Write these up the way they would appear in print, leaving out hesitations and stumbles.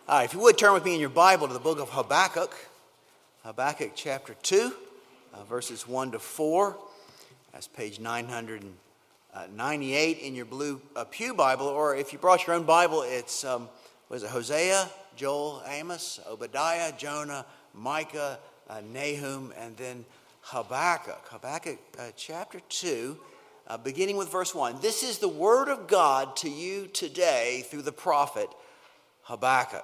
All right, if you would turn with me in your Bible to the book of Habakkuk, Habakkuk chapter 2, verses 1 to 4. That's page 998 in your blue pew Bible, or if you brought your own Bible, it's Hosea, Joel, Amos, Obadiah, Jonah, Micah, Nahum, and then Habakkuk. Habakkuk chapter 2, beginning with verse 1. This is the word of God to you today through the prophet Habakkuk.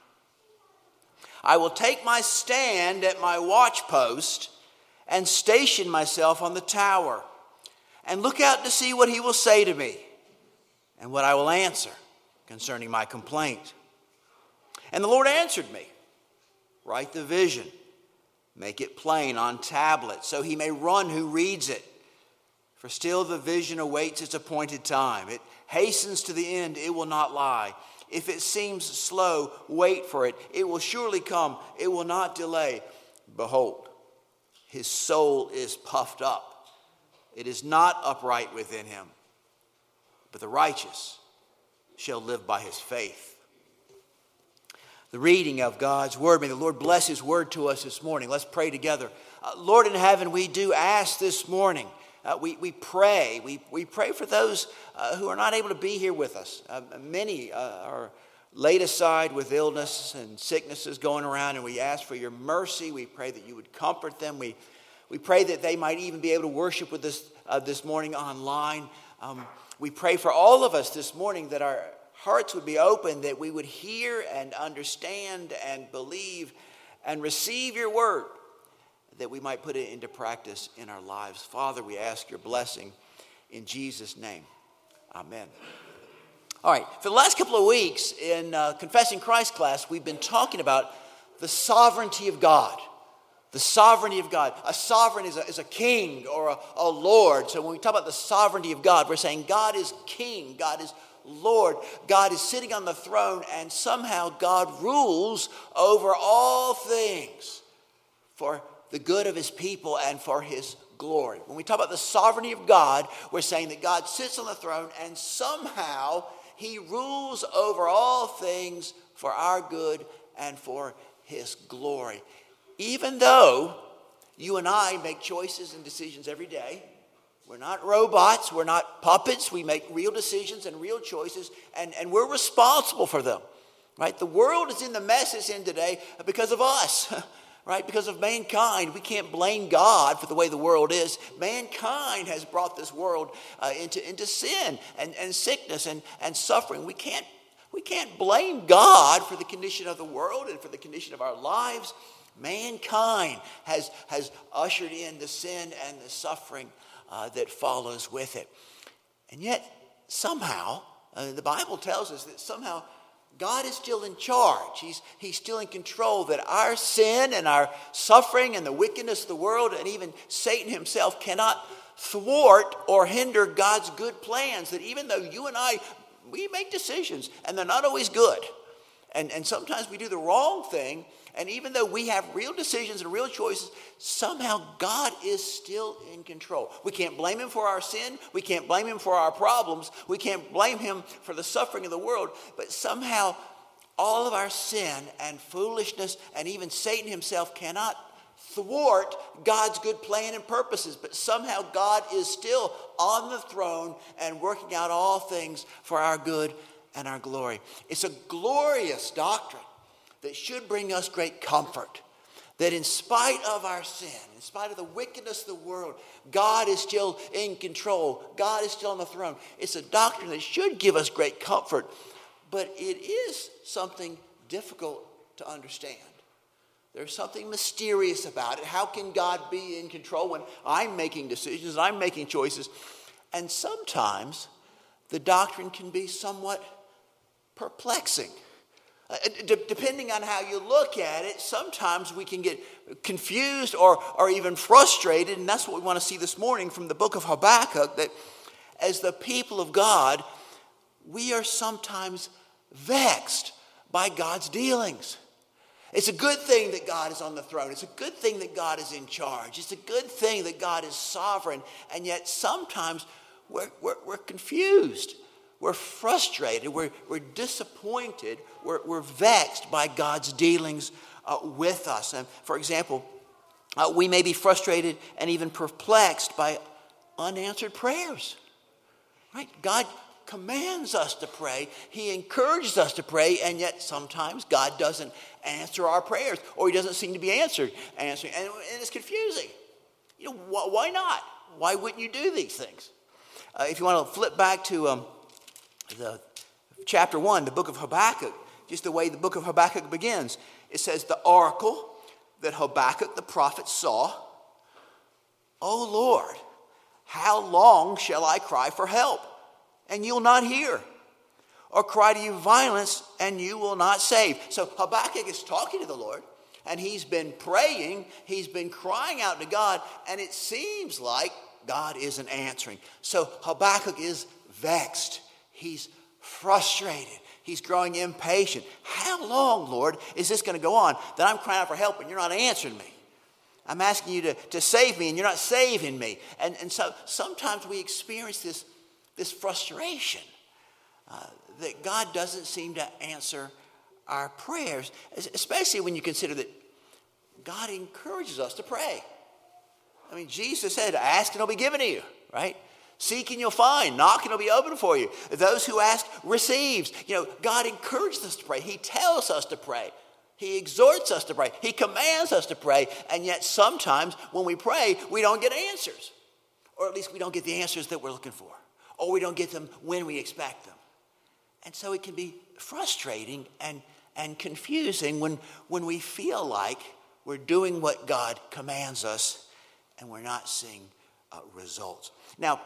I will take my stand at my watchpost and station myself on the tower and look out to see what he will say to me and what I will answer concerning my complaint. And the Lord answered me, write the vision, make it plain on tablets so he may run who reads it. For still the vision awaits its appointed time. It hastens to the end, it will not lie. If it seems slow, wait for it. It will surely come. It will not delay. Behold, his soul is puffed up. It is not upright within him. But the righteous shall live by his faith. The reading of God's word. May the Lord bless his word to us this morning. Let's pray together. Lord in heaven, we do ask this morning. We pray. We pray for those who are not able to be here with us. Many are laid aside with illness and sicknesses going around, and we ask for your mercy. We pray that you would comfort them. We pray that they might even be able to worship with us this morning online. We pray for all of us this morning that our hearts would be open, that we would hear and understand and believe and receive your word, that we might put it into practice in our lives. Father, we ask your blessing in Jesus' name. Amen. All right, for the last couple of weeks in Confessing Christ class, we've been talking about the sovereignty of God. The sovereignty of God. A sovereign is a king or a lord. So when we talk about the sovereignty of God, we're saying God is king, God is Lord, God is sitting on the throne, and somehow God rules over all things for the good of his people and for his glory. When we talk about the sovereignty of God, we're saying that God sits on the throne and somehow he rules over all things for our good and for his glory. Even though you and I make choices and decisions every day, we're not robots, we're not puppets, we make real decisions and real choices, and we're responsible for them. Right? The world is in the mess it's in today because of us. Right? Because of mankind. We can't blame God for the way the world is. Mankind has brought this world into sin and sickness and suffering. We can't blame God for the condition of the world and for the condition of our lives. Mankind has ushered in the sin and the suffering that follows with it. And yet, somehow, the Bible tells us that somehow God is still in charge. He's still in control, that our sin and our suffering and the wickedness of the world and even Satan himself cannot thwart or hinder God's good plans. That even though you and I, we make decisions and they're not always good. And sometimes we do the wrong thing. And even though we have real decisions and real choices, somehow God is still in control. We can't blame him for our sin. We can't blame him for our problems. We can't blame him for the suffering of the world. But somehow all of our sin and foolishness and even Satan himself cannot thwart God's good plan and purposes. But somehow God is still on the throne and working out all things for our good and our glory. It's a glorious doctrine that should bring us great comfort, that in spite of our sin, in spite of the wickedness of the world, God is still in control. God is still on the throne. It's a doctrine that should give us great comfort, but it is something difficult to understand. There's something mysterious about it. How can God be in control when I'm making decisions and I'm making choices? And sometimes the doctrine can be somewhat perplexing. Depending on how you look at it, sometimes we can get confused or even frustrated, and that's what we want to see this morning from the book of Habakkuk, that as the people of God, we are sometimes vexed by God's dealings. It's a good thing that God is on the throne. It's a good thing that God is in charge. It's a good thing that God is sovereign, and yet sometimes we're confused. We're frustrated. We're disappointed. We're vexed by God's dealings with us. And for example, we may be frustrated and even perplexed by unanswered prayers. Right? God commands us to pray. He encourages us to pray, and yet sometimes God doesn't answer our prayers, or he doesn't seem to be answering. And it's confusing. Why not? Why wouldn't you do these things? If you want to flip back to the chapter 1, the book of Habakkuk, just the way the book of Habakkuk begins, it says, the oracle that Habakkuk the prophet saw, O Lord, how long shall I cry for help, and you'll not hear? Or cry to you violence, and you will not save? So Habakkuk is talking to the Lord, and he's been praying, he's been crying out to God, and it seems like God isn't answering. So Habakkuk is vexed. He's frustrated. He's growing impatient. How long, Lord, is this going to go on that I'm crying out for help and you're not answering me? I'm asking you to save me and you're not saving me. And so sometimes we experience this frustration that God doesn't seem to answer our prayers, especially when you consider that God encourages us to pray. I mean, Jesus said, ask and it'll be given to you, right? Seek and you'll find. Knock and it'll be open for you. Those who ask receives. God encourages us to pray. He tells us to pray. He exhorts us to pray. He commands us to pray. And yet sometimes when we pray, we don't get answers. Or at least we don't get the answers that we're looking for. Or we don't get them when we expect them. And so it can be frustrating and confusing when we feel like we're doing what God commands us and we're not seeing results. Now,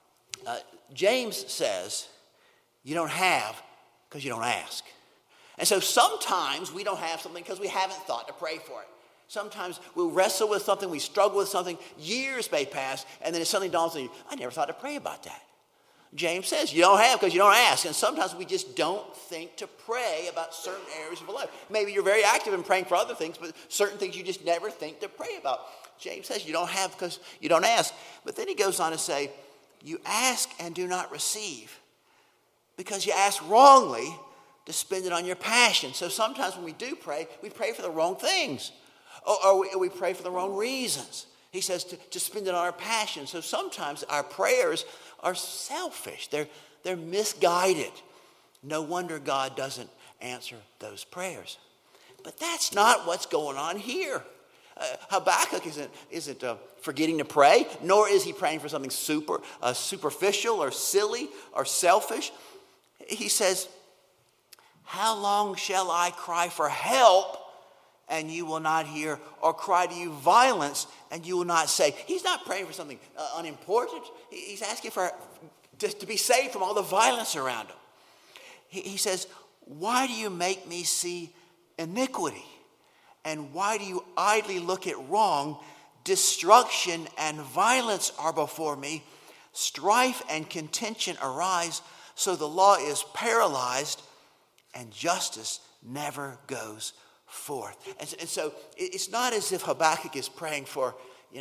James says you don't have because you don't ask. And so sometimes we don't have something because we haven't thought to pray for it. Sometimes we'll wrestle with something, we struggle with something, years may pass, and then it suddenly dawns on you, I never thought to pray about that. James says you don't have because you don't ask. And sometimes we just don't think to pray about certain areas of our life. Maybe you're very active in praying for other things, but certain things you just never think to pray about. James says you don't have because you don't ask. But then he goes on to say, you ask and do not receive because you ask wrongly to spend it on your passion. So sometimes when we do pray, we pray for the wrong things. Or we pray for the wrong reasons. He says to spend it on our passion. So sometimes our prayers are selfish. They're misguided. No wonder God doesn't answer those prayers. But that's not what's going on here. Habakkuk isn't forgetting to pray, nor is he praying for something superficial or silly or selfish. He says, how long shall I cry for help and you will not hear, or cry to you violence and you will not save? He's not praying for something unimportant. He's asking to be saved from all the violence around him. He says, why do you make me see iniquity? And why do you idly look at wrong? Destruction and violence are before me. Strife and contention arise. So the law is paralyzed and justice never goes forth. And so it's not as if Habakkuk is praying for,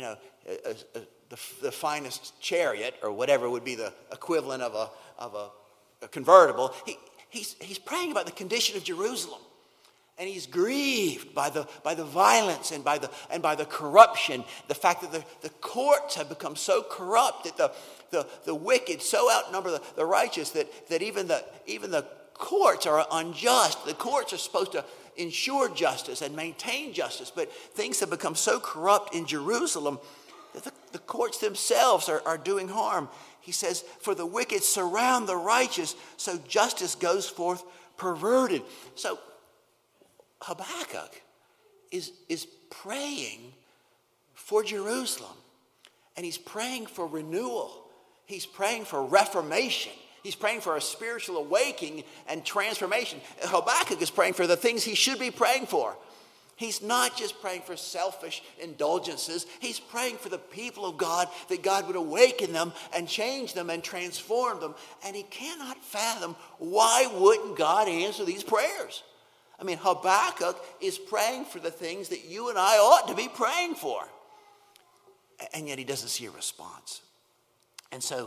the finest chariot or whatever would be the equivalent of a convertible. He's praying about the condition of Jerusalem. And he's grieved by the violence and by the corruption, the fact that the courts have become so corrupt that the wicked so outnumber the righteous that even the courts are unjust. The courts are supposed to ensure justice and maintain justice, but things have become so corrupt in Jerusalem that the courts themselves are doing harm. He says, for the wicked surround the righteous, so justice goes forth perverted. So Habakkuk is praying for Jerusalem, and he's praying for renewal. He's praying for reformation. He's praying for a spiritual awakening and transformation. Habakkuk is praying for the things he should be praying for. He's not just praying for selfish indulgences. He's praying for the people of God, that God would awaken them and change them and transform them. And he cannot fathom, why wouldn't God answer these prayers? I mean, Habakkuk is praying for the things that you and I ought to be praying for. And yet he doesn't see a response. And so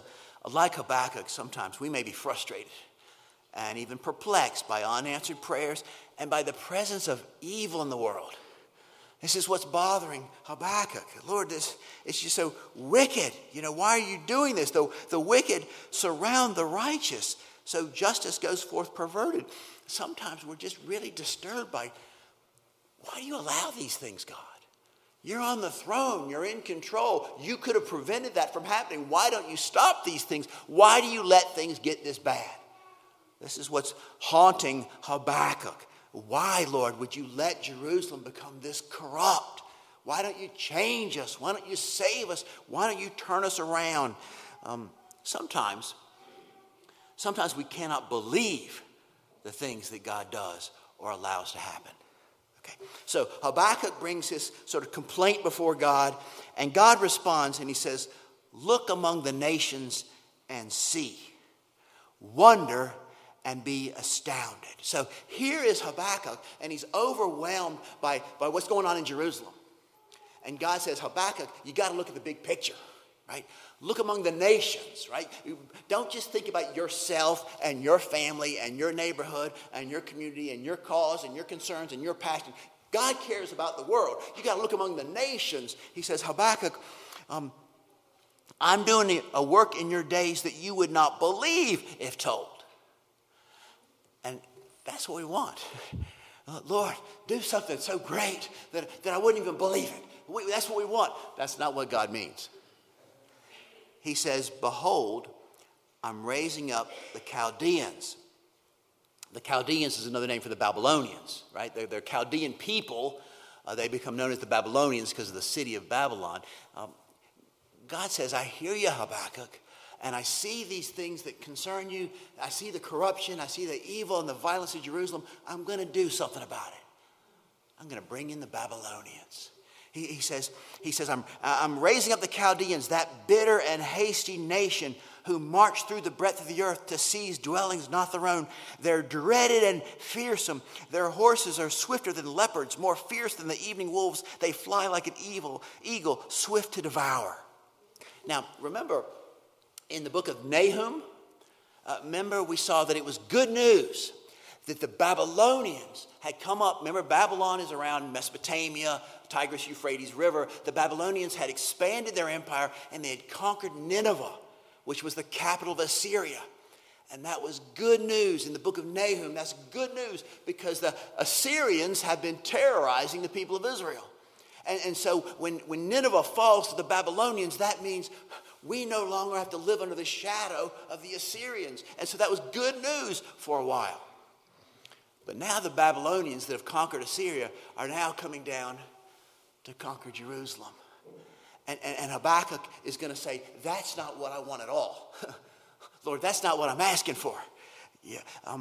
Like Habakkuk, sometimes we may be frustrated and even perplexed by unanswered prayers and by the presence of evil in the world. This is what's bothering Habakkuk. Lord, it's just so wicked. Why are you doing this? The wicked surround the righteous, so justice goes forth perverted. Sometimes we're just really disturbed by, why do you allow these things, God? You're on the throne. You're in control. You could have prevented that from happening. Why don't you stop these things? Why do you let things get this bad? This is what's haunting Habakkuk. Why, Lord, would you let Jerusalem become this corrupt? Why don't you change us? Why don't you save us? Why don't you turn us around? Sometimes we cannot believe the things that God does or allows to happen. Okay. So Habakkuk brings his sort of complaint before God, and God responds and he says, look among the nations and see. Wonder and be astounded. So here is Habakkuk, and he's overwhelmed by what's going on in Jerusalem. And God says, Habakkuk, you got to look at the big picture, right? Look among the nations, right? Don't just think about yourself and your family and your neighborhood and your community and your cause and your concerns and your passion. God cares about the world. You got to look among the nations. He says, Habakkuk, I'm doing a work in your days that you would not believe if told. And that's what we want. Lord, do something so great that I wouldn't even believe it. That's what we want. That's not what God means. He says, behold, I'm raising up the Chaldeans. The Chaldeans is another name for the Babylonians, right? They're Chaldean people. They become known as the Babylonians because of the city of Babylon. God says, I hear you, Habakkuk, and I see these things that concern you. I see the corruption. I see the evil and the violence of Jerusalem. I'm going to do something about it. I'm going to bring in the Babylonians. He says, I'm raising up the Chaldeans, that bitter and hasty nation who march through the breadth of the earth to seize dwellings not their own. They're dreaded and fearsome. Their horses are swifter than leopards, more fierce than the evening wolves. They fly like an eagle, swift to devour. Now, remember, in the book of Nahum, we saw that it was good news that the Babylonians had come up. Remember, Babylon is around Mesopotamia, Tigris-Euphrates River. The Babylonians had expanded their empire, and they had conquered Nineveh, which was the capital of Assyria. And that was good news in the book of Nahum. That's good news because the Assyrians have been terrorizing the people of Israel. And so when Nineveh falls to the Babylonians, that means we no longer have to live under the shadow of the Assyrians. And so that was good news for a while. But now the Babylonians that have conquered Assyria are now coming down to conquer Jerusalem. And Habakkuk is going to say, that's not what I want at all. Lord, that's not what I'm asking for. Yeah,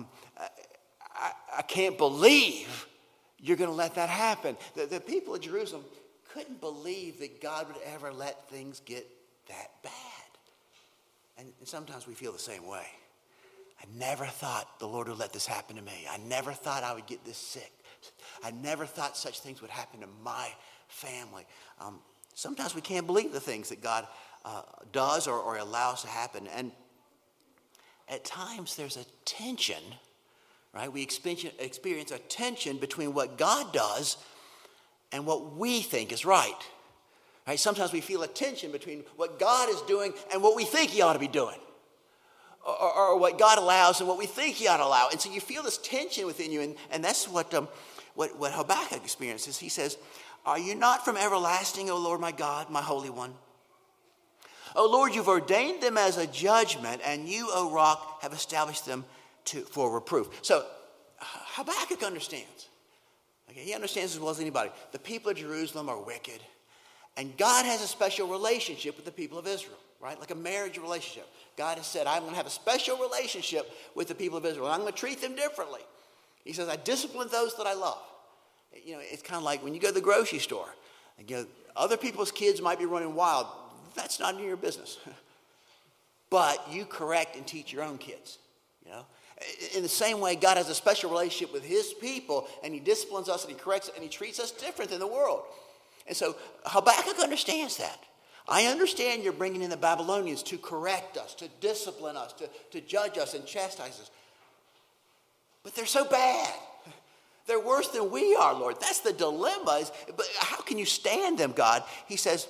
I can't believe you're going to let that happen. The people of Jerusalem couldn't believe that God would ever let things get that bad. And sometimes we feel the same way. I never thought the Lord would let this happen to me. I never thought I would get this sick. I never thought such things would happen to my family. Sometimes we can't believe the things that God does or allows to happen. And at times there's a tension, right? We experience a tension between what God does and what we think is right. Right? Sometimes we feel a tension between what God is doing and what we think he ought to be doing. Or what God allows and what we think he ought to allow. And so you feel this tension within you. And that's what Habakkuk experiences. He says, are you not from everlasting, O Lord my God, my Holy One? O Lord, you've ordained them as a judgment, and you, O rock, have established them for reproof. So Habakkuk understands. Okay, he understands as well as anybody. The people of Jerusalem are wicked. And God has a special relationship with the people of Israel, right? Like a marriage relationship. God has said, I'm going to have a special relationship with the people of Israel. And I'm going to treat them differently. He says, I discipline those that I love. You know, it's kind of like when you go to the grocery store. Other people's kids might be running wild. That's not in your business. But you correct and teach your own kids. You know, in the same way, God has a special relationship with his people, and he disciplines us, and he corrects, and he treats us different than the world. And so Habakkuk understands that. I understand you're bringing in the Babylonians to correct us, to discipline us, to judge us and chastise us. But they're so bad. They're worse than we are, Lord. That's the dilemma. But how can you stand them, God? He says,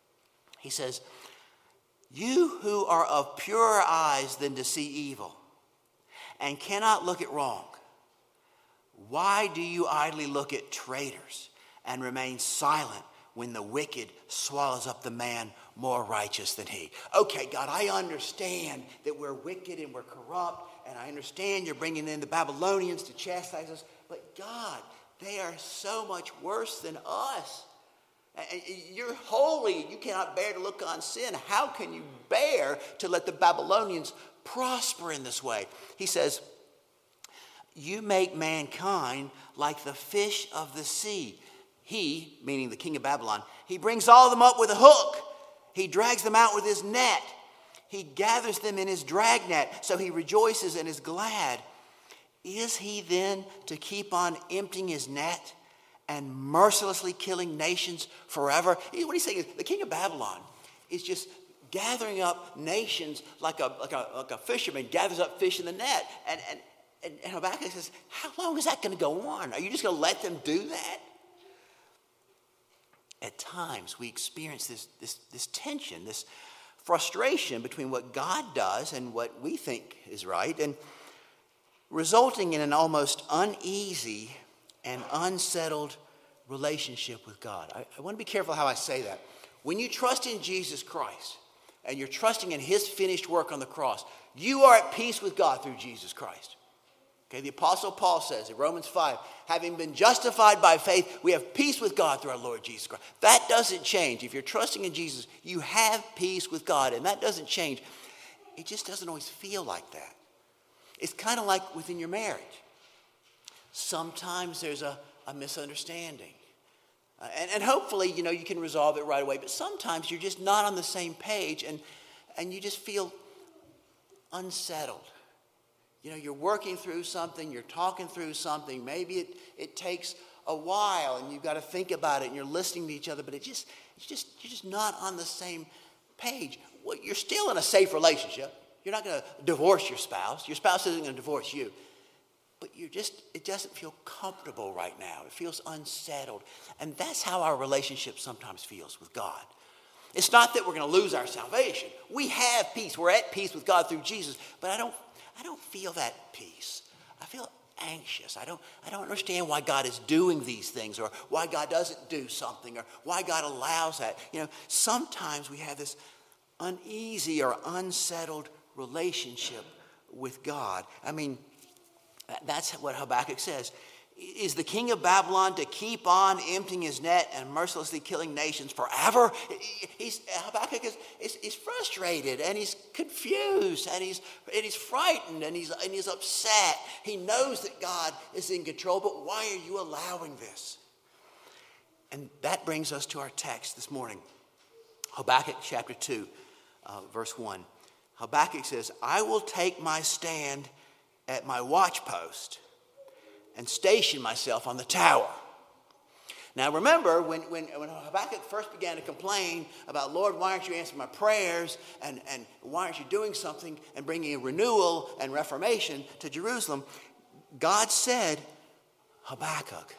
you who are of purer eyes than to see evil and cannot look at wrong, why do you idly look at traitors and remain silent when the wicked swallows up the man more righteous than he? Okay, God, I understand that we're wicked and we're corrupt, and I understand you're bringing in the Babylonians to chastise us, but God, they are so much worse than us. You're holy. You cannot bear to look on sin. How can you bear to let the Babylonians prosper in this way? He says, you make mankind like the fish of the sea. He, meaning the king of Babylon, he brings all of them up with a hook. He drags them out with his net. He gathers them in his dragnet, so he rejoices and is glad. Is he then to keep on emptying his net and mercilessly killing nations forever? What he's saying is the king of Babylon is just gathering up nations like a fisherman gathers up fish in the net. And Habakkuk says, how long is that going to go on? Are you just going to let them do that? At times we experience this tension, this frustration between what God does and what we think is right, and resulting in an almost uneasy and unsettled relationship with God. I want to be careful how I say that. When you trust in Jesus Christ and you're trusting in his finished work on the cross, you are at peace with God through Jesus Christ. Okay, the Apostle Paul says in Romans 5, having been justified by faith, we have peace with God through our Lord Jesus Christ. That doesn't change. If you're trusting in Jesus, you have peace with God, and that doesn't change. It just doesn't always feel like that. It's kind of like within your marriage. Sometimes there's a misunderstanding. And hopefully, you can resolve it right away. But sometimes you're just not on the same page, and you just feel unsettled. You're working through something, you're talking through something. Maybe it takes a while, and you've got to think about it, and you're listening to each other, but you're just not on the same page. Well, you're still in a safe relationship. You're not going to divorce your spouse. Your spouse isn't going to divorce you. But it doesn't feel comfortable right now. It feels unsettled. And that's how our relationship sometimes feels with God. It's not that we're going to lose our salvation. We have peace. We're at peace with God through Jesus. But I don't feel that peace. I feel anxious. I don't understand why God is doing these things, or why God doesn't do something, or why God allows that. Sometimes we have this uneasy or unsettled relationship with God. I mean, that's what Habakkuk says. Is the king of Babylon to keep on emptying his net and mercilessly killing nations forever? Habakkuk is frustrated, and he's confused, and he's frightened, and he's upset. He knows that God is in control, but why are you allowing this? And that brings us to our text this morning. Habakkuk chapter 2, verse 1. Habakkuk says, I will take my stand at my watchpost and station myself on the tower. Now remember, when Habakkuk first began to complain about, Lord, why aren't you answering my prayers, and why aren't you doing something and bringing a renewal and reformation to Jerusalem, God said, Habakkuk,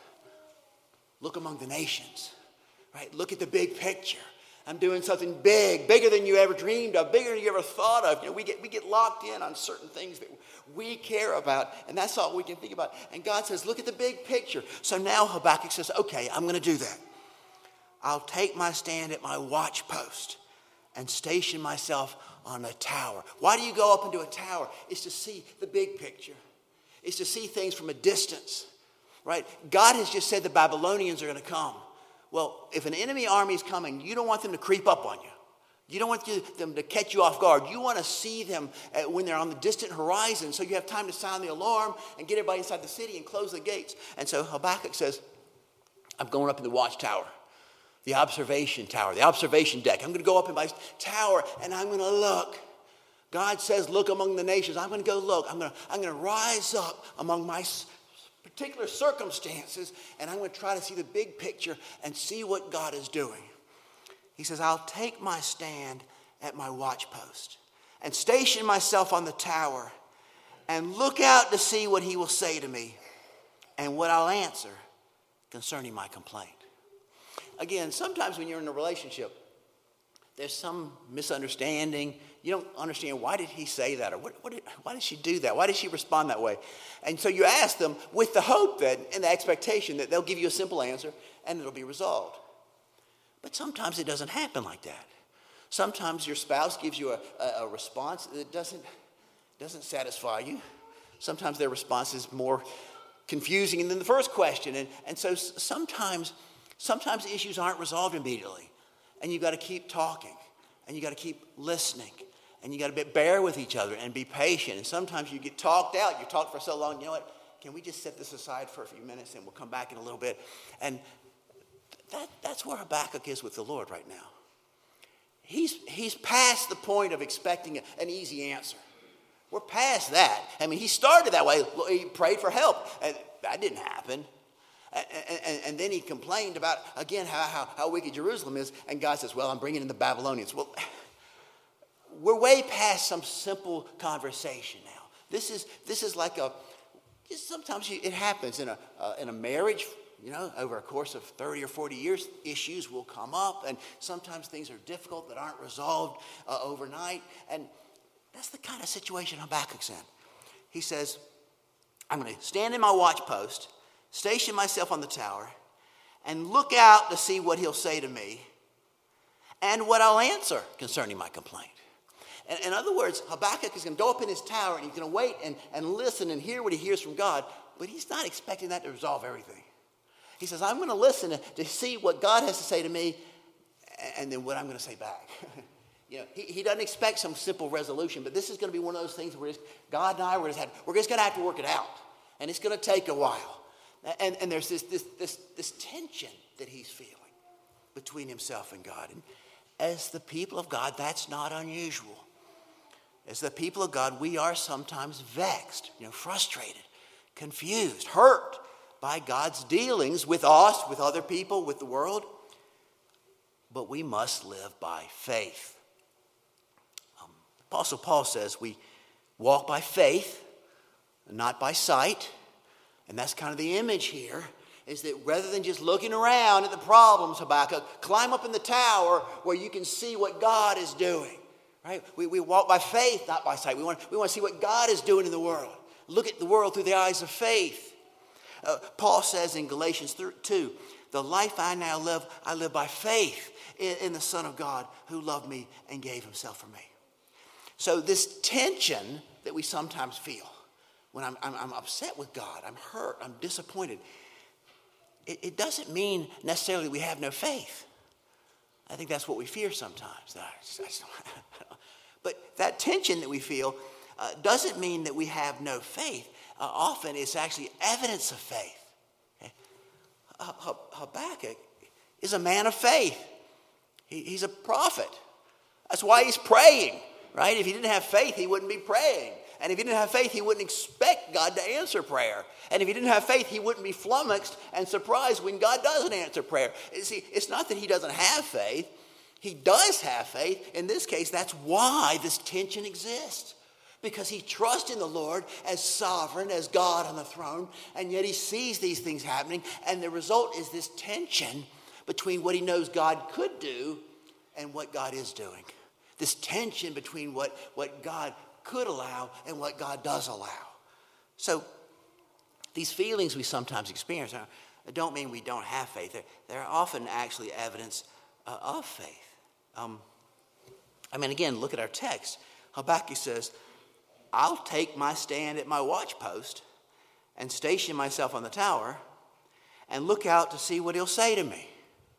look among the nations, right? Look at the big picture. I'm doing something bigger than you ever dreamed of, bigger than you ever thought of. We get locked in on certain things that we care about, and that's all we can think about. And God says, look at the big picture. So now Habakkuk says, okay, I'm going to do that. I'll take my stand at my watchpost and station myself on a tower. Why do you go up into a tower? It's to see the big picture. It's to see things from a distance, right? God has just said the Babylonians are going to come. Well, if an enemy army is coming, you don't want them to creep up on you. You don't want them to catch you off guard. You want to see them when they're on the distant horizon, so you have time to sound the alarm and get everybody inside the city and close the gates. And so Habakkuk says, I'm going up in the watchtower, the observation tower, the observation deck. I'm going to go up in my tower, and I'm going to look. God says, look among the nations. I'm going to go look. I'm going to rise up among my particular circumstances, and I'm going to try to see the big picture and see what God is doing. He says, I'll take my stand at my watchpost and station myself on the tower and look out to see what he will say to me and what I'll answer concerning my complaint. Again, sometimes when you're in a relationship, there's some misunderstanding. You don't understand, why did he say that? Or why did she do that? Why did she respond that way? And so you ask them with the hope that, and the expectation that they'll give you a simple answer and it'll be resolved. But sometimes it doesn't happen like that. Sometimes your spouse gives you a response that doesn't satisfy you. Sometimes their response is more confusing than the first question. And so sometimes issues aren't resolved immediately. And you've got to keep talking. And you've got to keep listening. And you've got to bear with each other and be patient. And sometimes you get talked out. You talk for so long, you know what? Can we just set this aside for a few minutes and we'll come back in a little bit? And that's where Habakkuk is with the Lord right now. He's past the point of expecting an easy answer. We're past that. I mean, he started that way. He prayed for help, and that didn't happen. And then he complained about, again, how wicked Jerusalem is. And God says, well, I'm bringing in the Babylonians. Well, we're way past some simple conversation now. This is like sometimes it happens in a marriage. You know, over a course of 30 or 40 years, issues will come up, and sometimes things are difficult that aren't resolved overnight. And that's the kind of situation Habakkuk's in. He says, I'm going to stand in my watchpost, station myself on the tower, and look out to see what he'll say to me and what I'll answer concerning my complaint. In other words, Habakkuk is going to go up in his tower, and he's going to wait and listen and hear what he hears from God, but he's not expecting that to resolve everything. He says, I'm going to listen to see what God has to say to me and then what I'm going to say back. You know, he doesn't expect some simple resolution, but this is going to be one of those things where God and I, we're just going to have to work it out. And it's going to take a while. And there's this tension that he's feeling between himself and God. And as the people of God, that's not unusual. As the people of God, we are sometimes vexed, frustrated, confused, hurt by God's dealings with us, with other people, with the world. But we must live by faith. Apostle Paul says we walk by faith, not by sight. And that's kind of the image here, is that rather than just looking around at the problems, Habakkuk, climb up in the tower where you can see what God is doing. Right? We walk by faith, not by sight. We want to see what God is doing in the world. Look at the world through the eyes of faith. Paul says in Galatians 2, the life I now live, I live by faith in the Son of God who loved me and gave himself for me. So this tension that we sometimes feel when I'm upset with God, I'm hurt, I'm disappointed, it doesn't mean necessarily we have no faith. I think that's what we fear sometimes. But that tension that we feel doesn't mean that we have no faith. Often it's actually evidence of faith. Okay? Habakkuk is a man of faith. He's a prophet. That's why he's praying, right? If he didn't have faith, he wouldn't be praying. And if he didn't have faith, he wouldn't expect God to answer prayer. And if he didn't have faith, he wouldn't be flummoxed and surprised when God doesn't answer prayer. See, it's not that he doesn't have faith. He does have faith. In this case, that's why this tension exists. Because he trusts in the Lord as sovereign, as God on the throne, and yet he sees these things happening, and the result is this tension between what he knows God could do and what God is doing. This tension between what God could allow and what God does allow. So these feelings we sometimes experience don't mean we don't have faith. They're often actually evidence of faith. Again, look at our text. Habakkuk says, I'll take my stand at my watchpost and station myself on the tower and look out to see what he'll say to me.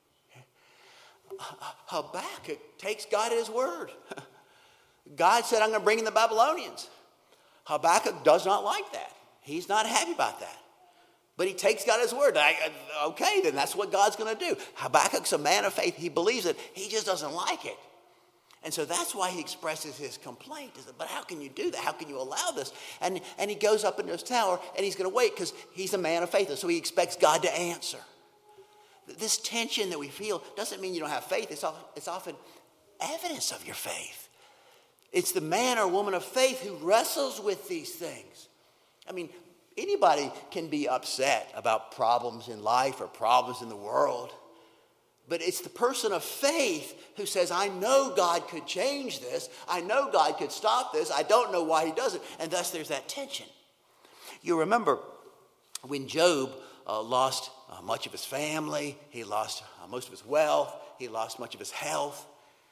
Habakkuk takes God at his word. God said, I'm going to bring in the Babylonians. Habakkuk does not like that. He's not happy about that. But he takes God at his word. Okay, then that's what God's going to do. Habakkuk's a man of faith. He believes it. He just doesn't like it. And so that's why he expresses his complaint. But how can you do that? How can you allow this? And he goes up into his tower, and he's going to wait because he's a man of faith. And so he expects God to answer. This tension that we feel doesn't mean you don't have faith. It's often evidence of your faith. It's the man or woman of faith who wrestles with these things. I mean, anybody can be upset about problems in life or problems in the world. But it's the person of faith who says, I know God could change this. I know God could stop this. I don't know why he doesn't. And thus there's that tension. You remember when Job lost much of his family. He lost most of his wealth. He lost much of his health.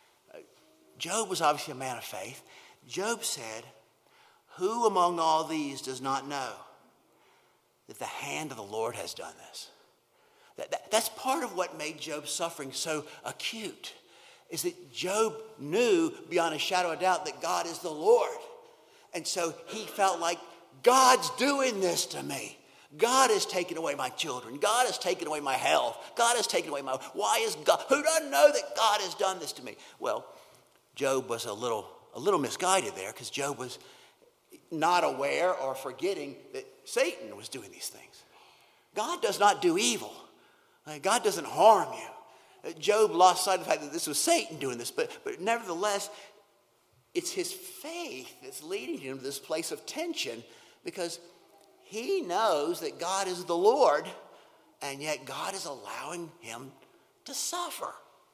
Job was obviously a man of faith. Job said, who among all these does not know that the hand of the Lord has done this? That's part of what made Job's suffering so acute, is that Job knew beyond a shadow of doubt that God is the Lord. And so he felt like, God's doing this to me. God has taken away my children. God has taken away my health. God has taken away why is God, who doesn't know that God has done this to me? Well, Job was a little misguided there, because Job was not aware or forgetting that Satan was doing these things. God does not do evil. God doesn't harm you. Job lost sight of the fact that this was Satan doing this, but nevertheless, it's his faith that's leading him to this place of tension, because he knows that God is the Lord, and yet God is allowing him to suffer.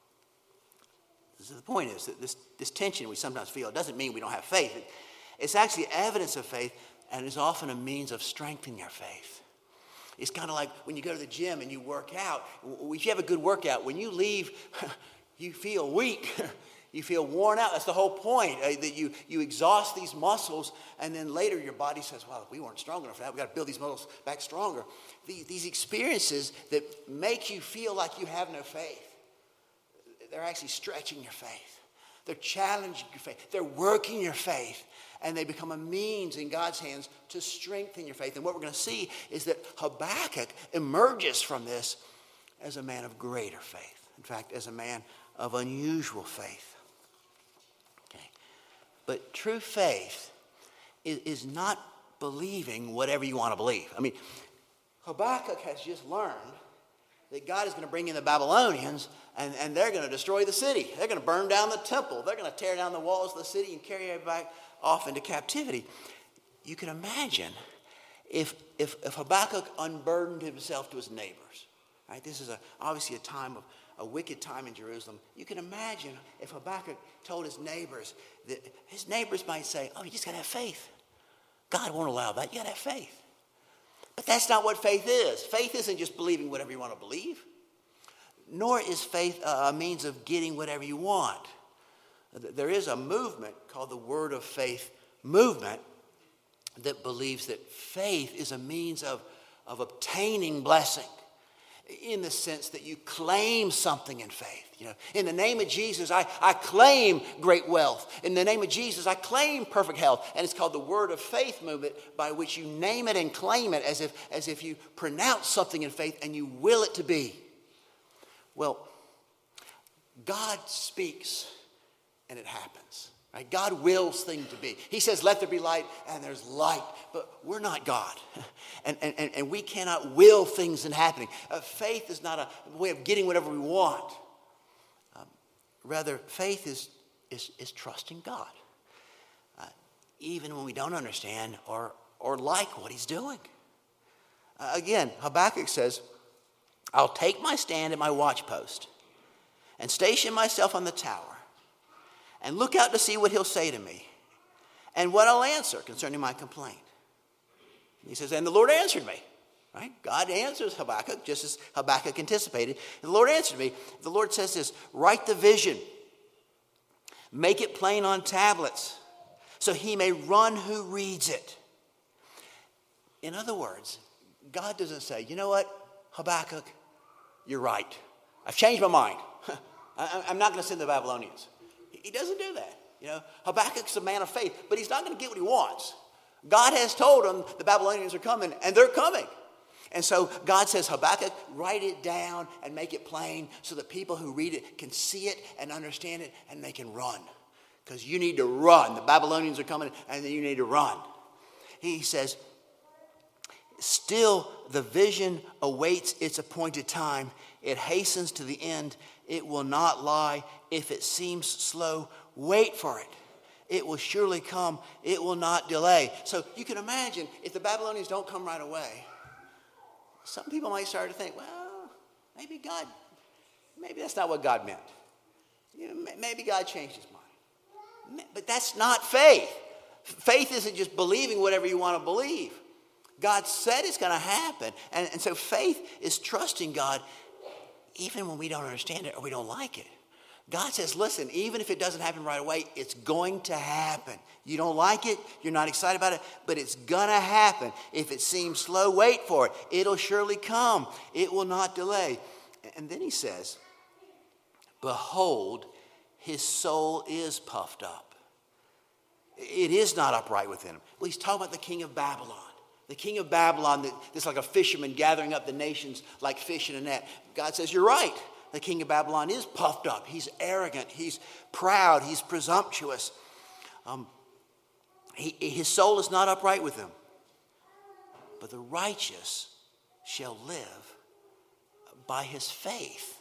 So the point is that this tension we sometimes feel, it doesn't mean we don't have faith. It's actually evidence of faith, and is often a means of strengthening your faith. It's kind of like when you go to the gym and you work out. If you have a good workout, when you leave, you feel weak. You feel worn out. That's the whole point, that you exhaust these muscles, and then later your body says, well, we weren't strong enough for that. We've got to build these muscles back stronger. These experiences that make you feel like you have no faith, they're actually stretching your faith. They're challenging your faith. They're working your faith. And they become a means in God's hands to strengthen your faith. And what we're going to see is that Habakkuk emerges from this as a man of greater faith. In fact, as a man of unusual faith. Okay. But true faith is not believing whatever you want to believe. I mean, Habakkuk has just learned that God is going to bring in the Babylonians, and they're going to destroy the city. They're going to burn down the temple. They're going to tear down the walls of the city and carry everybody off into captivity. You can imagine if Habakkuk unburdened himself to his neighbors. Right? This is obviously a wicked time in Jerusalem. You can imagine if Habakkuk told his neighbors, that his neighbors might say, oh, you just got to have faith. God won't allow that. You got to have faith. But that's not what faith is. Faith isn't just believing whatever you want to believe. Nor is faith a means of getting whatever you want. There is a movement called the Word of Faith movement that believes that faith is a means of obtaining blessing, in the sense that you claim something in faith. You know, in the name of Jesus, I claim great wealth. In the name of Jesus, I claim perfect health. And it's called the Word of Faith movement, by which you name it and claim it as if you pronounce something in faith and you will it to be. Well, God speaks and it happens. Right? God wills things to be. He says, let there be light, and there's light. But we're not God. And we cannot will things in happening. Faith is not a way of getting whatever we want. Rather, faith is trusting God. Even when we don't understand or like what he's doing. Again, Habakkuk says, I'll take my stand at my watchpost and station myself on the tower and look out to see what he'll say to me and what I'll answer concerning my complaint. He says, and the Lord answered me. Right? God answers Habakkuk just as Habakkuk anticipated. And the Lord answered me. The Lord says this, write the vision, make it plain on tablets, so he may run who reads it. In other words, God doesn't say, you know what, Habakkuk, you're right. I've changed my mind. I'm not going to send the Babylonians. He doesn't do that. You know, Habakkuk's a man of faith, but he's not going to get what he wants. God has told him the Babylonians are coming, and they're coming. And so God says, Habakkuk, write it down and make it plain so that people who read it can see it and understand it, and they can run. Because you need to run. The Babylonians are coming, and you need to run. He says, Still, the vision awaits its appointed time. It hastens to the end. It will not lie. If it seems slow, wait for it. It will surely come. It will not delay. So you can imagine if the Babylonians don't come right away, some people might start to think, well, maybe that's not what God meant. Maybe God changed his mind. But that's not faith. Faith isn't just believing whatever you want to believe. God said it's going to happen. And so faith is trusting God even when we don't understand it or we don't like it. God says, listen, even if it doesn't happen right away, it's going to happen. You don't like it, you're not excited about it, but it's going to happen. If it seems slow, wait for it. It'll surely come. It will not delay. And then he says, behold, his soul is puffed up. It is not upright within him. Well, he's talking about the king of Babylon. The king of Babylon, that's like a fisherman gathering up the nations like fish in a net. God says, you're right. The king of Babylon is puffed up. He's arrogant. He's proud. He's presumptuous. His soul is not upright with him. But the righteous shall live by his faith.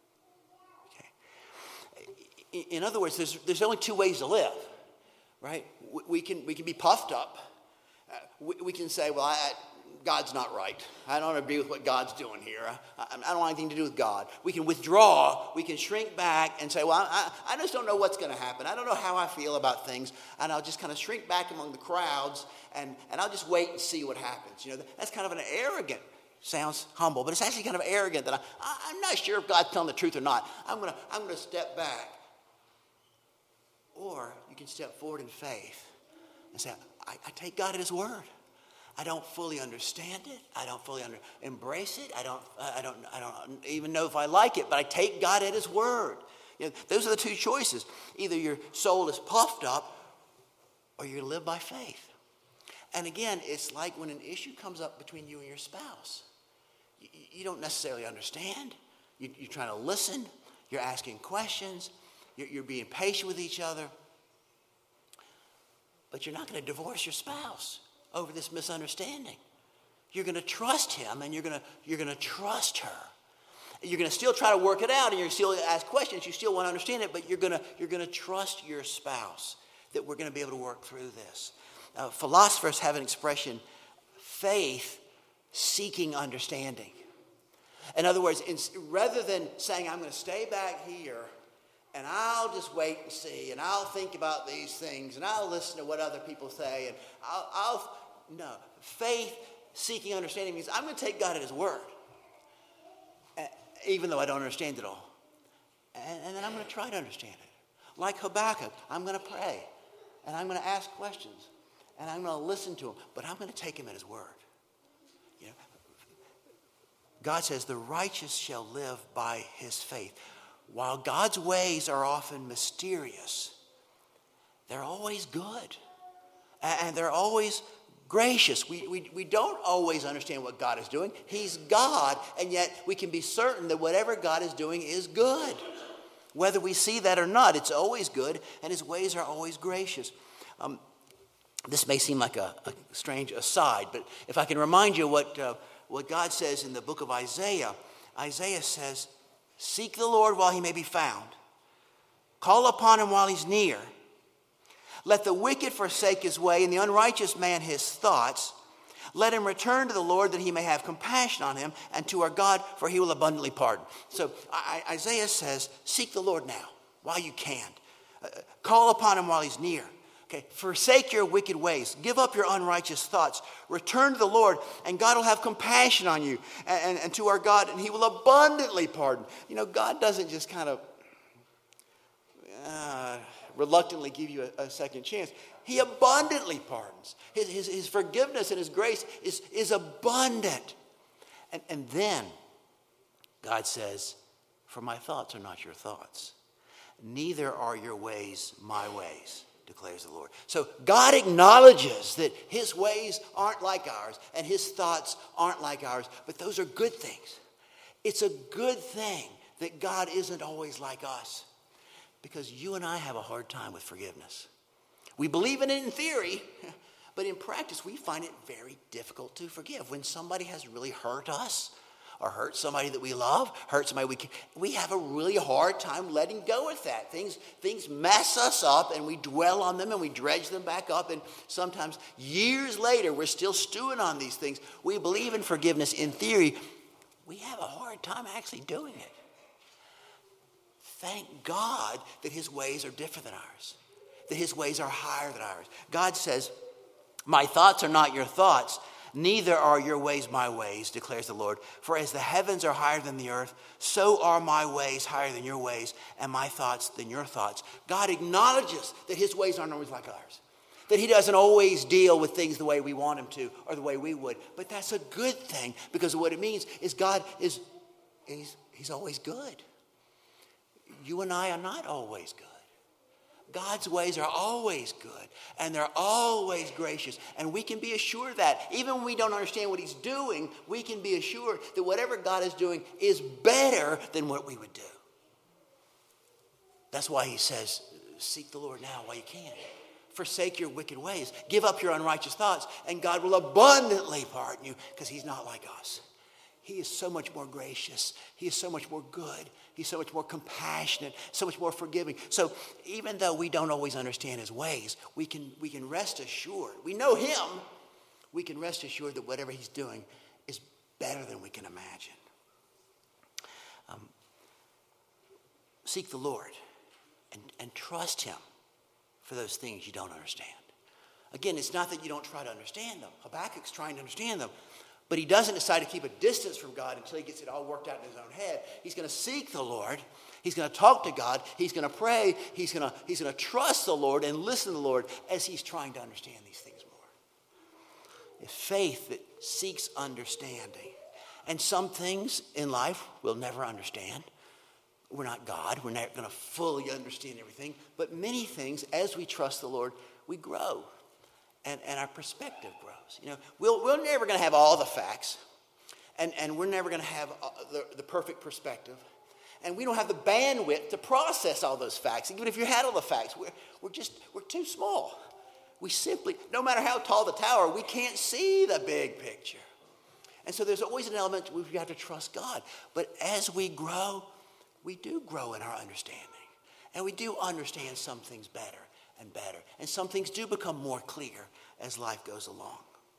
Okay. In other words, there's only two ways to live, right? We can be puffed up. We can say, well, God's not right. I don't agree with what God's doing here. I don't want anything to do with God. We can withdraw. We can shrink back and say, well, I just don't know what's going to happen. I don't know how I feel about things. And I'll just kind of shrink back among the crowds and I'll just wait and see what happens. That's kind of an arrogant, sounds humble, but it's actually kind of arrogant that I'm not sure if God's telling the truth or not. I'm going to step back. Or you can step forward in faith and say, I take God at his word. I don't fully understand it. I don't fully embrace it. I don't even know if I like it, but I take God at his word. Those are the two choices. Either your soul is puffed up or you live by faith. And again, it's like when an issue comes up between you and your spouse. You don't necessarily understand. You're trying to listen. You're asking questions. You're being patient with each other. But you're not going to divorce your spouse over this misunderstanding. You're going to trust him and you're going to trust her. You're going to still try to work it out and you're still ask questions. You still want to understand it, but you're going to trust your spouse that we're going to be able to work through this. Philosophers have an expression, faith seeking understanding. In other words, rather than saying I'm going to stay back here and I'll just wait and see, and I'll think about these things, and I'll listen to what other people say, and no. Faith seeking understanding means I'm going to take God at his word, even though I don't understand it all. And then I'm going to try to understand it. Like Habakkuk, I'm going to pray, and I'm going to ask questions, and I'm going to listen to him, but I'm going to take him at his word. God says the righteous shall live by his faith. While God's ways are often mysterious, they're always good. And they're always gracious. We don't always understand what God is doing. He's God, and yet we can be certain that whatever God is doing is good. Whether we see that or not, it's always good, and his ways are always gracious. This may seem like a strange aside, but if I can remind you what God says in the book of Isaiah. Isaiah says, seek the Lord while he may be found. Call upon him while he's near. Let the wicked forsake his way and the unrighteous man his thoughts. Let him return to the Lord that he may have compassion on him, and to our God, for he will abundantly pardon. So Isaiah says, seek the Lord now while you can. Call upon him while he's near. Okay, forsake your wicked ways. Give up your unrighteous thoughts. Return to the Lord, and God will have compassion on you, and to our God, and he will abundantly pardon. God doesn't just kind of reluctantly give you a second chance. He abundantly pardons. His forgiveness and his grace is abundant. And then God says, for my thoughts are not your thoughts. Neither are your ways my ways, declares the Lord. So God acknowledges that his ways aren't like ours and his thoughts aren't like ours, but those are good things. It's a good thing that God isn't always like us, because you and I have a hard time with forgiveness. We believe in it in theory, But in practice, we find it very difficult to forgive. When somebody has really hurt us, or hurt somebody that we love, hurt somebody we have a really hard time letting go of that. Things mess us up, and we dwell on them, and we dredge them back up, and sometimes years later, we're still stewing on these things. We believe in forgiveness in theory. We have a hard time actually doing it. Thank God that his ways are different than ours, that his ways are higher than ours. God says, my thoughts are not your thoughts, neither are your ways my ways, declares the Lord. For as the heavens are higher than the earth, so are my ways higher than your ways, and my thoughts than your thoughts. God acknowledges that his ways aren't always like ours, that he doesn't always deal with things the way we want him to or the way we would. But that's a good thing, because what it means is God is he's always good. You and I are not always good. God's ways are always good, and they're always gracious. And we can be assured that even when we don't understand what he's doing, we can be assured that whatever God is doing is better than what we would do. That's why he says, seek the Lord now while you can. Forsake your wicked ways. Give up your unrighteous thoughts, and God will abundantly pardon you, because he's not like us. He is so much more gracious. He is so much more good. He's so much more compassionate, so much more forgiving. So even though we don't always understand his ways, we can rest assured. We know him. We can rest assured that whatever he's doing is better than we can imagine. Seek the Lord and trust him for those things you don't understand. Again, it's not that you don't try to understand them. Habakkuk's trying to understand them. But he doesn't decide to keep a distance from God until he gets it all worked out in his own head. He's going to seek the Lord. He's going to talk to God. He's going to pray. He's going to trust the Lord and listen to the Lord as he's trying to understand these things more. It's faith that seeks understanding. And some things in life we'll never understand. We're not God. We're not going to fully understand everything. But many things, as we trust the Lord, we grow. And our perspective grows. You know, we're never going to have all the facts, and we're never going to have the perfect perspective, and we don't have the bandwidth to process all those facts. Even if you had all the facts, we're too small. We simply, no matter how tall the tower, we can't see the big picture. And so there's always an element where we have to trust God. But as we grow, we do grow in our understanding, and we do understand some things better and better. And some things do become more clear as life goes along.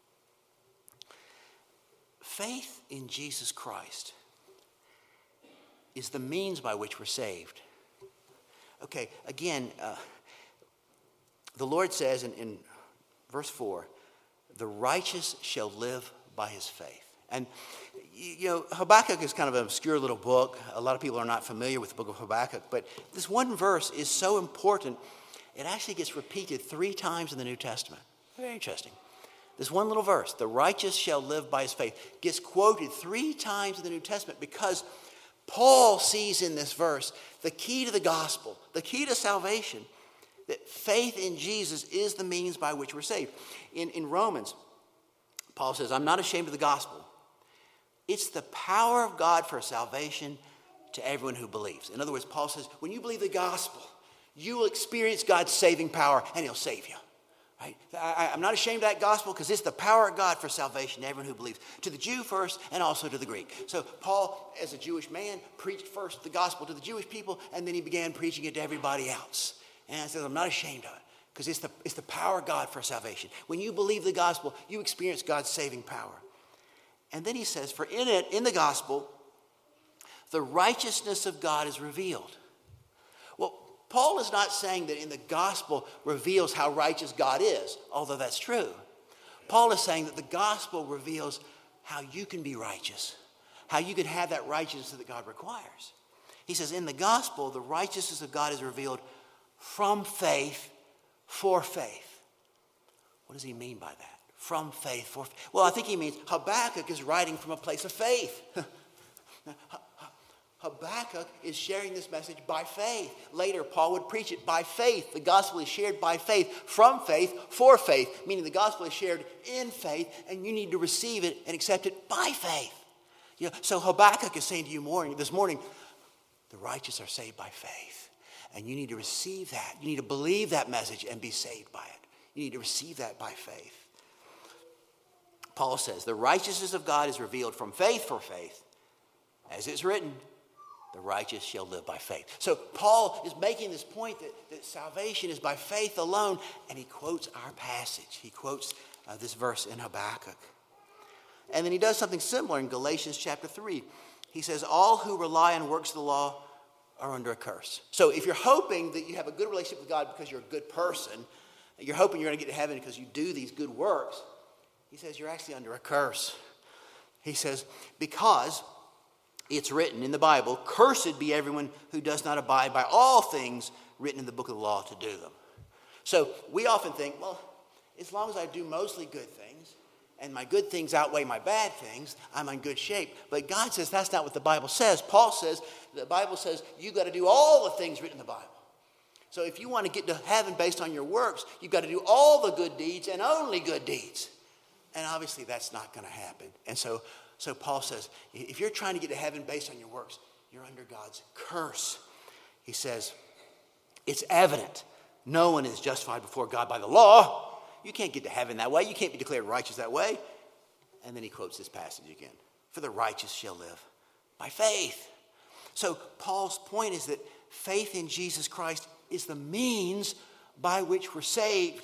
Faith in Jesus Christ is the means by which we're saved. Okay, again, the Lord says in verse 4, the righteous shall live by his faith. And, you know, Habakkuk is kind of an obscure little book. A lot of people are not familiar with the book of Habakkuk. But this one verse is so important. It actually gets repeated 3 times in the New Testament. Very interesting. This one little verse, the righteous shall live by his faith, gets quoted 3 times in the New Testament because Paul sees in this verse the key to the gospel, the key to salvation, that faith in Jesus is the means by which we're saved. In Romans, Paul says, I'm not ashamed of the gospel. It's the power of God for salvation to everyone who believes. In other words, Paul says, when you believe the gospel, you will experience God's saving power, and he'll save you. Right? I'm not ashamed of that gospel because it's the power of God for salvation to everyone who believes. To the Jew first and also to the Greek. So Paul, as a Jewish man, preached first the gospel to the Jewish people, and then he began preaching it to everybody else. And I said, I'm not ashamed of it because it's the power of God for salvation. When you believe the gospel, you experience God's saving power. And then he says, for in the gospel, the righteousness of God is revealed. Well, Paul is not saying that in the gospel reveals how righteous God is, although that's true. Paul is saying that the gospel reveals how you can be righteous, how you can have that righteousness that God requires. He says in the gospel, the righteousness of God is revealed from faith for faith. What does he mean by that? From faith for faith. Well, I think he means Habakkuk is writing from a place of faith. Habakkuk is sharing this message by faith. Later, Paul would preach it by faith. The gospel is shared by faith, from faith, for faith, meaning the gospel is shared in faith, and you need to receive it and accept it by faith. You know, so Habakkuk is saying to you this morning, the righteous are saved by faith. And you need to receive that. You need to believe that message and be saved by it. You need to receive that by faith. Paul says, the righteousness of God is revealed from faith for faith. As it's written, the righteous shall live by faith. So Paul is making this point that salvation is by faith alone, and he quotes our passage. He quotes this verse in Habakkuk. And then he does something similar in Galatians chapter 3. He says, all who rely on works of the law are under a curse. So if you're hoping that you have a good relationship with God because you're a good person, you're hoping you're going to get to heaven because you do these good works, he says you're actually under a curse. He says, because it's written in the Bible, cursed be everyone who does not abide by all things written in the book of the law to do them. So we often think, well, as long as I do mostly good things, and my good things outweigh my bad things, I'm in good shape. But God says that's not what the Bible says. Paul says, the Bible says you've got to do all the things written in the Bible. So if you want to get to heaven based on your works, you've got to do all the good deeds and only good deeds. And obviously that's not going to happen. And so Paul says, if you're trying to get to heaven based on your works, you're under God's curse. He says, it's evident no one is justified before God by the law. You can't get to heaven that way. You can't be declared righteous that way. And then he quotes this passage again. For the righteous shall live by faith. So Paul's point is that faith in Jesus Christ is the means by which we're saved.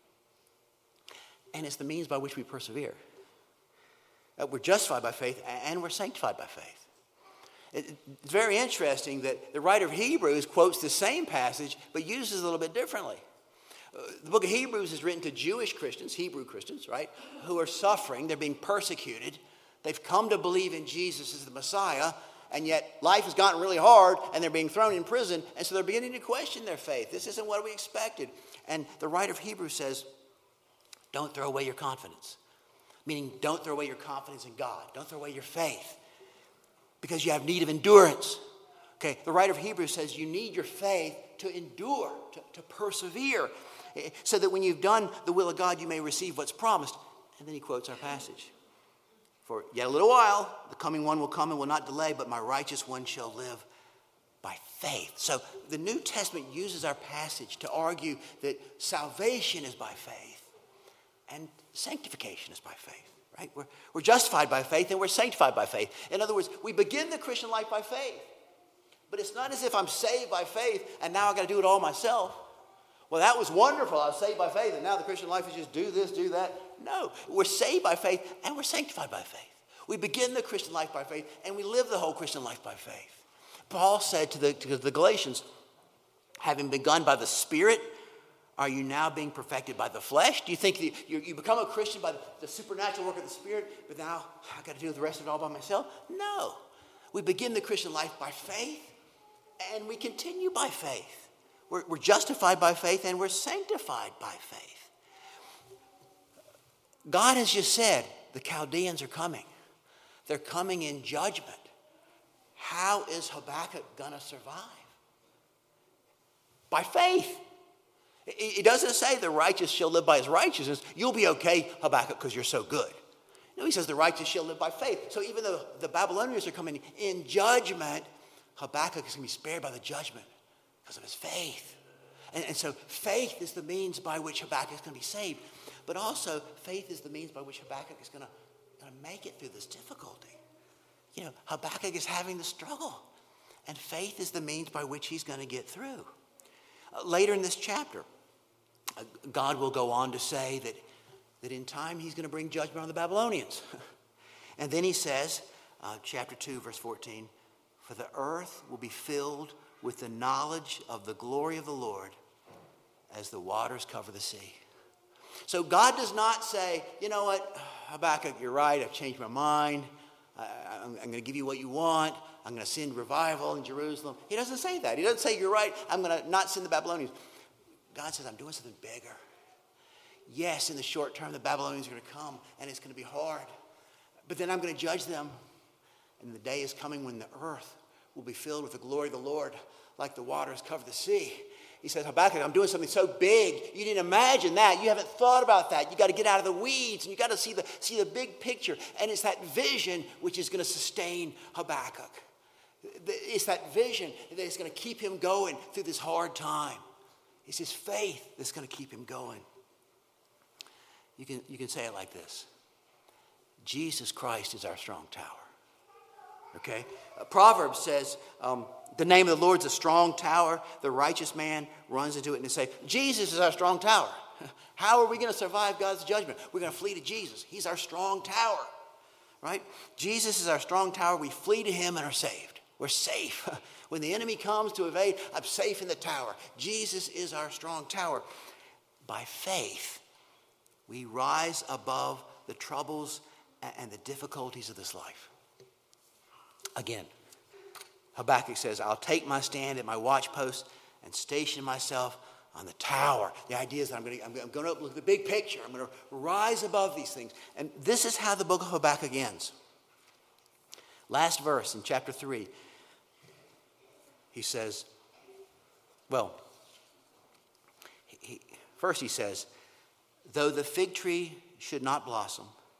And it's the means by which we persevere. We're justified by faith and we're sanctified by faith. It's very interesting that the writer of Hebrews quotes the same passage but uses it a little bit differently. The book of Hebrews is written to Jewish Christians, Hebrew Christians, right, who are suffering. They're being persecuted. They've come to believe in Jesus as the Messiah, and yet life has gotten really hard, and they're being thrown in prison, and so they're beginning to question their faith. This isn't what we expected. And the writer of Hebrews says, don't throw away your confidence. Meaning, don't throw away your confidence in God. Don't throw away your faith, because you have need of endurance. Okay, the writer of Hebrews says you need your faith to endure, to persevere, so that when you've done the will of God, you may receive what's promised. And then he quotes our passage. For yet a little while, the coming one will come and will not delay, but my righteous one shall live by faith. So the New Testament uses our passage to argue that salvation is by faith and sanctification is by faith, right? We're justified by faith and we're sanctified by faith. In other words, we begin the Christian life by faith. But it's not as if I'm saved by faith and now I've got to do it all myself. Well, that was wonderful. I was saved by faith and now the Christian life is just do this, do that. No, we're saved by faith and we're sanctified by faith. We begin the Christian life by faith and we live the whole Christian life by faith. Paul said to the Galatians, having begun by the Spirit, are you now being perfected by the flesh? Do you think that you become a Christian by the supernatural work of the Spirit, but now I've got to do the rest of it all by myself? No. We begin the Christian life by faith and we continue by faith. We're justified by faith and we're sanctified by faith. God has just said the Chaldeans are coming. They're coming in judgment. How is Habakkuk going to survive? By faith. It doesn't say the righteous shall live by his righteousness. You'll be okay, Habakkuk, because you're so good. No, he says the righteous shall live by faith. So even though the Babylonians are coming in judgment, Habakkuk is going to be spared by the judgment because of his faith. And so faith is the means by which Habakkuk is going to be saved. But also faith is the means by which Habakkuk is going to make it through this difficulty. You know, Habakkuk is having the struggle. And faith is the means by which he's going to get through. Later in this chapter, God will go on to say that in time he's going to bring judgment on the Babylonians. And then he says, chapter 2, verse 14, for the earth will be filled with the knowledge of the glory of the Lord as the waters cover the sea. So God does not say, you know what, Habakkuk, you're right, I've changed my mind. I'm going to give you what you want. I'm going to send revival in Jerusalem. He doesn't say that. He doesn't say, you're right, I'm going to not send the Babylonians. God says, I'm doing something bigger. Yes, in the short term, the Babylonians are going to come, and it's going to be hard. But then I'm going to judge them. And the day is coming when the earth will be filled with the glory of the Lord, like the waters cover the sea. He says, Habakkuk, I'm doing something so big. You didn't imagine that. You haven't thought about that. You got to get out of the weeds, and you got to see the big picture. And it's that vision which is going to sustain Habakkuk. It's that vision that is going to keep him going through this hard time. It's his faith that's going to keep him going. You can say it like this. Jesus Christ is our strong tower. Okay? Proverbs says, the name of the Lord is a strong tower. The righteous man runs into it and they say, Jesus is our strong tower. How are we going to survive God's judgment? We're going to flee to Jesus. He's our strong tower. Right? Jesus is our strong tower. We flee to him and are saved. We're safe. When the enemy comes to invade, I'm safe in the tower. Jesus is our strong tower. By faith, we rise above the troubles and the difficulties of this life. Again, Habakkuk says, I'll take my stand at my watchpost and station myself on the tower. The idea is that I'm going to look at the big picture. I'm going to rise above these things. And this is how the book of Habakkuk ends. Last verse in chapter 3, he says, first he says, though the fig tree should not blossom,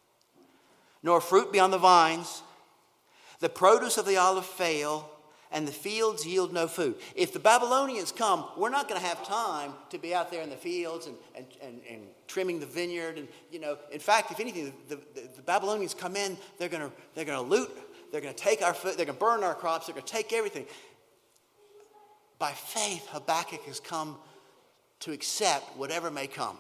nor fruit be on the vines, the produce of the olive fail, and the fields yield no food. If the Babylonians come, we're not going to have time to be out there in the fields and trimming the vineyard. And in fact, if anything, the Babylonians come in, they're going to loot, they're going to take our food, they're going to burn our crops, they're going to take everything. By faith, Habakkuk has come to accept whatever may come.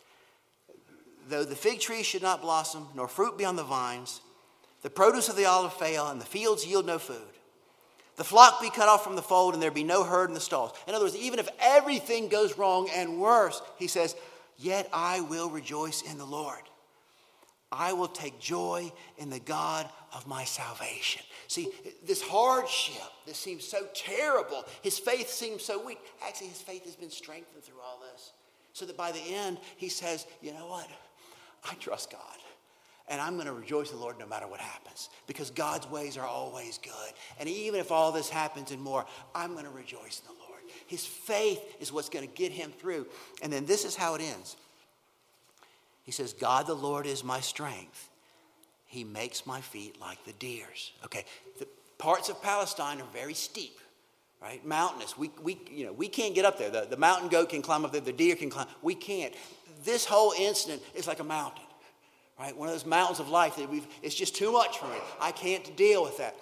Though the fig tree should not blossom, nor fruit be on the vines, the produce of the olive fail, and the fields yield no food. The flock be cut off from the fold, and there be no herd in the stalls. In other words, even if everything goes wrong and worse, he says, yet I will rejoice in the Lord. I will take joy in the God of my salvation. See, this hardship, this seems so terrible. His faith seems so weak. Actually, his faith has been strengthened through all this. So that by the end, he says, you know what? I trust God. And I'm going to rejoice in the Lord no matter what happens. Because God's ways are always good. And even if all this happens and more, I'm going to rejoice in the Lord. His faith is what's going to get him through. And then this is how it ends. He says, God the Lord is my strength. He makes my feet like the deer's. Okay, the parts of Palestine are very steep, right? Mountainous. We can't get up there. The mountain goat can climb up there. The deer can climb. We can't. This whole incident is like a mountain. Right? One of those mountains of life that it's just too much for me. I can't deal with that.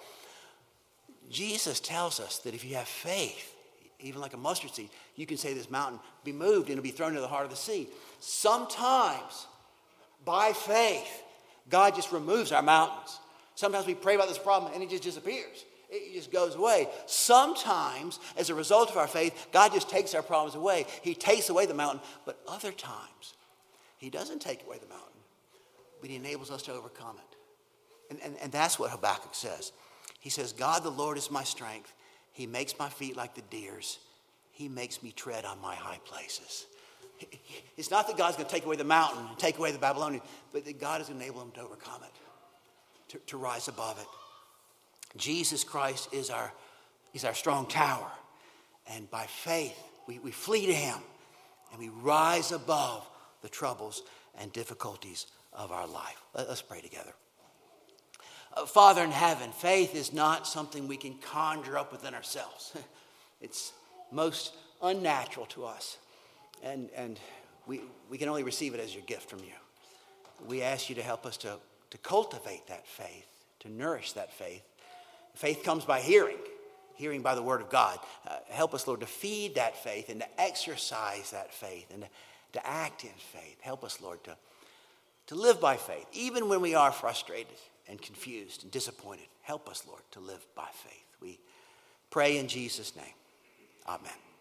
Jesus tells us that if you have faith, even like a mustard seed, you can say to this mountain, be moved, and it'll be thrown into the heart of the sea. Sometimes, by faith, God just removes our mountains. Sometimes we pray about this problem and it just disappears. It just goes away. Sometimes, as a result of our faith, God just takes our problems away. He takes away the mountain. But other times, he doesn't take away the mountain. But he enables us to overcome it. And that's what Habakkuk says. He says, God the Lord is my strength. He makes my feet like the deer's. He makes me tread on my high places. It's not that God's going to take away the mountain and take away the Babylonians, but that God is going to enable him to overcome it, to rise above it. Jesus Christ is our strong tower. And by faith, we flee to him and we rise above the troubles and difficulties of our life. Let's pray together. Father in heaven, faith is not something we can conjure up within ourselves. It's most unnatural to us. And we can only receive it as your gift from you. We ask you to help us to cultivate that faith, to nourish that faith. Faith comes by hearing by the word of God. Help us, Lord, to feed that faith and to exercise that faith and to act in faith. Help us, Lord, to live by faith, even when we are frustrated and confused and disappointed. Help us, Lord, to live by faith. We pray in Jesus' name. Amen.